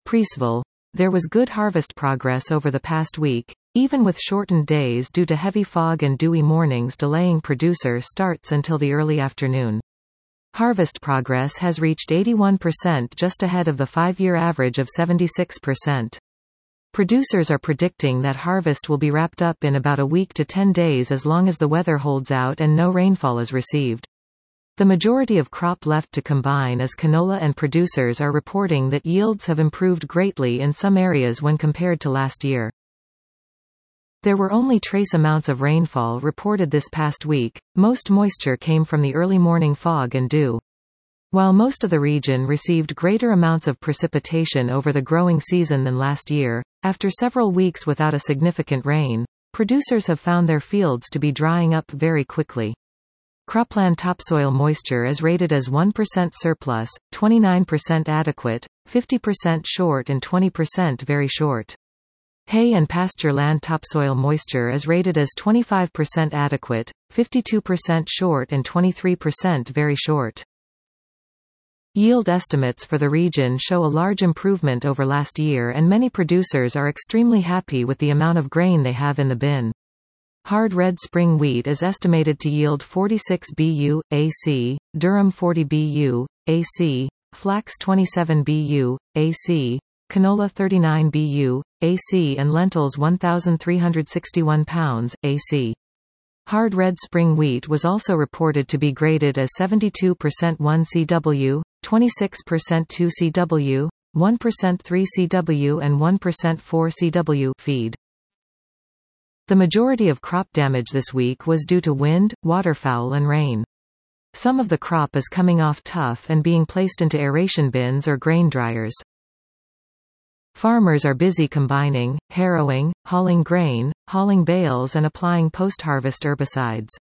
Preeceville. There was good harvest progress over the past week, even with shortened days due to heavy fog and dewy mornings delaying producer starts until the early afternoon. Harvest progress has reached 81%, just ahead of the 5-year average of 76%. Producers are predicting that harvest will be wrapped up in about a week to 10 days as long as the weather holds out and no rainfall is received. The majority of crop left to combine is canola, and producers are reporting that yields have improved greatly in some areas when compared to last year. There were only trace amounts of rainfall reported this past week. Most moisture came from the early morning fog and dew. While most of the region received greater amounts of precipitation over the growing season than last year, after several weeks without a significant rain, producers have found their fields to be drying up very quickly. Cropland topsoil moisture is rated as 1% surplus, 29% adequate, 50% short and 20% very short. Hay and pasture land topsoil moisture is rated as 25% adequate, 52% short and 23% very short. Yield estimates for the region show a large improvement over last year, and many producers are extremely happy with the amount of grain they have in the bin. Hard red spring wheat is estimated to yield 46 BU, AC, durum 40 BU, AC, flax 27 BU, AC, canola 39 BU, AC, and lentils 1,361 pounds, AC. Hard red spring wheat was also reported to be graded as 72% 1CW, 26% 2CW, 1% 3CW and 1% 4CW feed. The majority of crop damage this week was due to wind, waterfowl and rain. Some of the crop is coming off tough and being placed into aeration bins or grain dryers. Farmers are busy combining, harrowing, hauling grain, hauling bales and applying post-harvest herbicides.